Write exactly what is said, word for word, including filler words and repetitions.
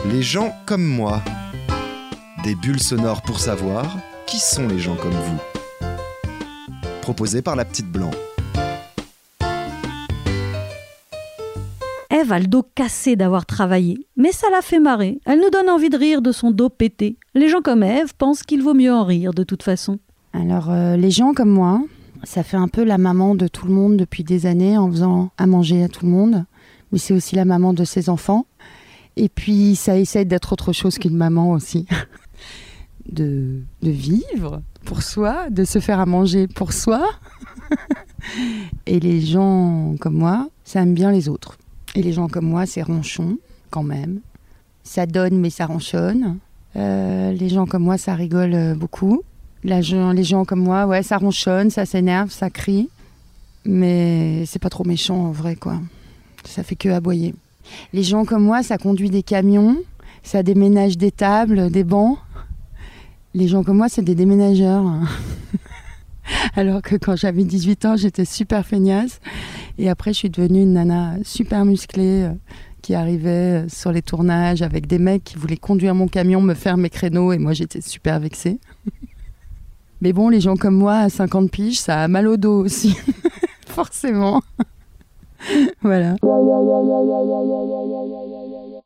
Les gens comme moi. Des bulles sonores pour savoir qui sont les gens comme vous. Proposé par la petite Blanc. Ève a le dos cassé d'avoir travaillé, mais ça la fait marrer. Elle nous donne envie de rire de son dos pété. Les gens comme Ève pensent qu'il vaut mieux en rire de toute façon. Alors, euh, les gens comme moi, ça fait un peu la maman de tout le monde depuis des années en faisant à manger à tout le monde. Mais c'est aussi la maman de ses enfants. Et puis, ça essaie d'être autre chose qu'une maman aussi. de, de vivre pour soi, de se faire à manger pour soi. Et les gens comme moi, ça aime bien les autres. Et les gens comme moi, c'est ronchon, quand même. Ça donne, mais ça ronchonne. Euh, les gens comme moi, ça rigole beaucoup. La, les gens comme moi, ouais, ça ronchonne, ça s'énerve, ça crie. Mais c'est pas trop méchant, en vrai, quoi. Ça fait que aboyer. Les gens comme moi, ça conduit des camions, ça déménage des tables, des bancs. Les gens comme moi, c'est des déménageurs. Alors que quand j'avais dix-huit ans, j'étais super feignasse. Et après, je suis devenue une nana super musclée euh, qui arrivait sur les tournages avec des mecs qui voulaient conduire mon camion, me faire mes créneaux. Et moi, j'étais super vexée. Mais bon, les gens comme moi, à cinquante piges, ça a mal au dos aussi. Forcément. Voilà.